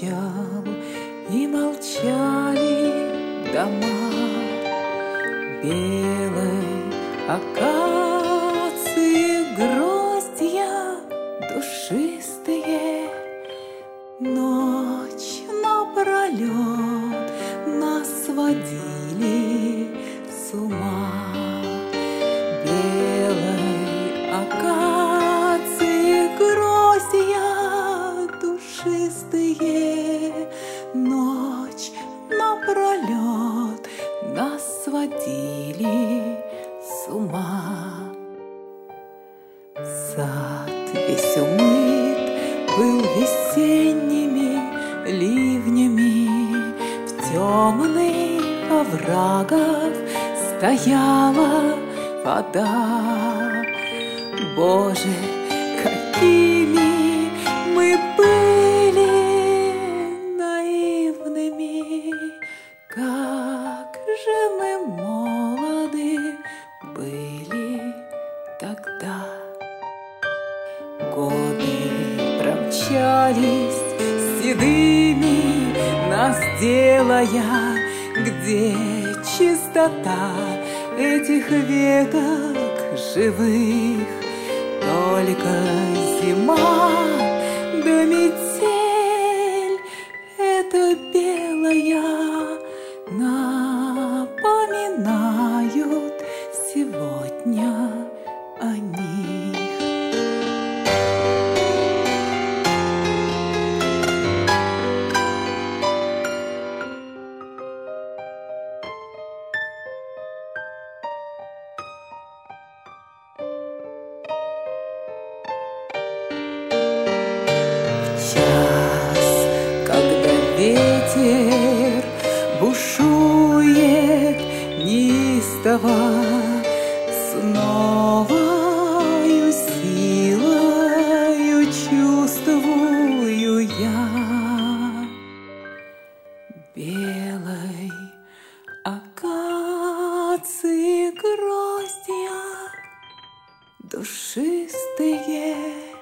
молчал, и молчали дома. Белой акации гроздья душистые, ночь напролет нас сводили с ума. Белой акации гроздья душистые, ночь напролет нас сводили с ума. Сад весь умыт был весенними ливнями, в темных оврагах стояла вода. Боже, какими мы были наивными, как же мы молоды были тогда. Годы промчались седыми, нас делая, где чистота этих веток живых. Только зима да метель эта белая напоминают сегодня о них. Ветер бушует неистово, с новою силою чувствую я. Белой акации гроздья душистые,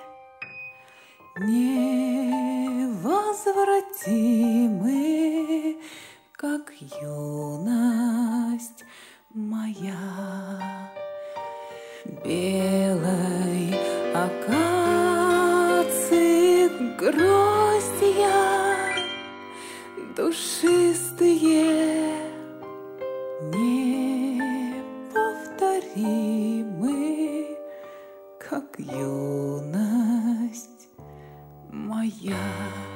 невозвратимы, как юность моя. Белой акации гроздья душистые, неповторимы, как юность моя.